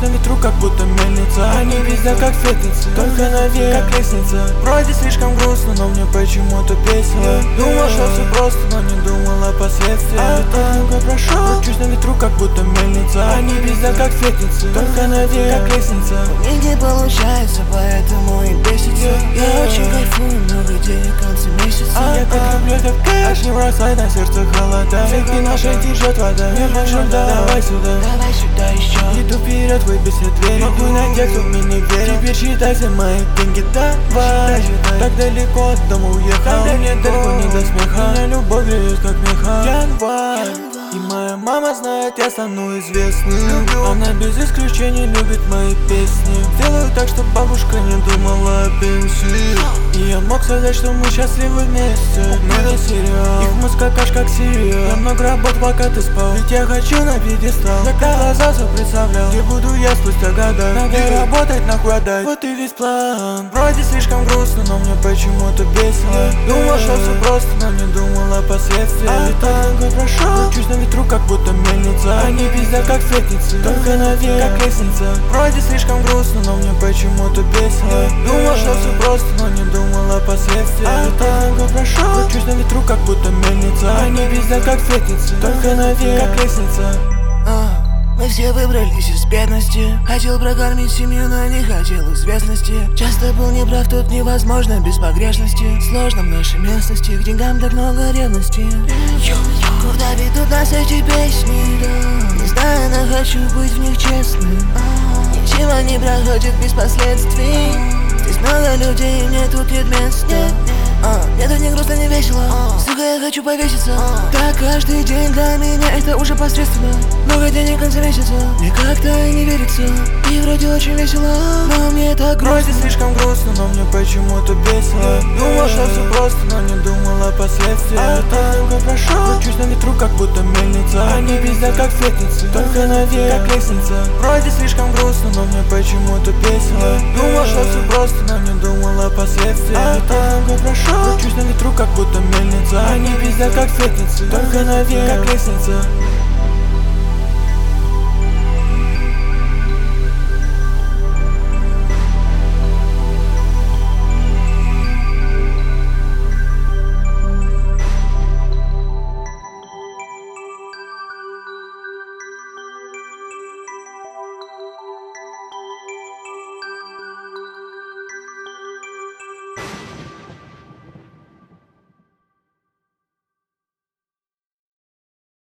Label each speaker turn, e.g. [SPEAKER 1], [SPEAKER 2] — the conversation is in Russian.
[SPEAKER 1] на ветру, как будто мельница. Они пиздят, как светится, только наверх, как лестница. Вроде слишком грустно, но мне почему-то весело. Думал, что все просто, но не думал о последствиях. Танго прошел, кручусь на ветру, как будто мельница. Они пиздят, как светится, только наверх, как лестница.
[SPEAKER 2] У них не получается, поэтому и бесится. Я очень кайфую, много денег в конце месяца.
[SPEAKER 1] Я так люблю этот кэш, не бросай, на сердце холода. Цепи нашей течет вода, не больше, давай сюда.
[SPEAKER 2] Давай сюда еще.
[SPEAKER 1] Иду вперед, выбей все двери. Могу на тех, кто мне не верит. Теперь считай все мои деньги, давай. Так далеко от дома уехал, мне далеко не до смеха. Меня любовь греет, как меха. Январь. И моя мама знает, я стану известным. Она без исключения любит мои песни. Делаю так, чтобы бабушка не думала о пенсии. И я мог сказать, что мы счастливы вместе. Но не сериал, их мозг как сериал. Я много работ, пока ты спал. Ведь я хочу на пьедестал. Закрыл глаза, все представлял, где буду я спустя года. Надо работать, нахуй отдать, вот и весь план. Вроде слишком грустно, но мне почему-то весело. Думал, что все просто, но не думал о последствиях. Танго прошел, кручусь на ветру, как будто мельница. Они пиздят, как светится, только наверх, как лестница. Вроде слишком грустно, но мне почему-то весело. Думал, что все просто, но не думал о последствиях. Танго прошел, кручусь на ветру, как будто мельница. Они пиздят, как светится, только наверх, как лестница.
[SPEAKER 2] Мы все выбрались из бедности. Хотел прокормить семью, но не хотел известности. Часто был неправ, тут невозможно без погрешности. Сложно в нашей местности, к деньгам так много ревности. Куда ведут нас эти песни? Не знаю, но хочу быть в них честным. Ничего не проходит без последствий. Здесь много людей, мне тут нет места. Мне тут не грустно, не весело. Сука, я хочу повеситься. Так каждый день для меня это уже посредственно. Много денег в конце месяца, мне как-то не верится. И вроде очень весело, но мне так грустно.
[SPEAKER 1] Вроде слишком грустно, но мне почему-то весело. Думал, что все просто, но не думал о последствиях. Танго прошел, кручусь на ветру, как будто мельница. Они пиздят, как светится, только наверх, как лестница. Вроде слишком грустно, но мне почему-то весело. Думал, что все просто, но не думал о последствиях. Танго прошел, кручусь на ветру, как будто мельница. Они пиздят, как светится, только наверх, как лестница.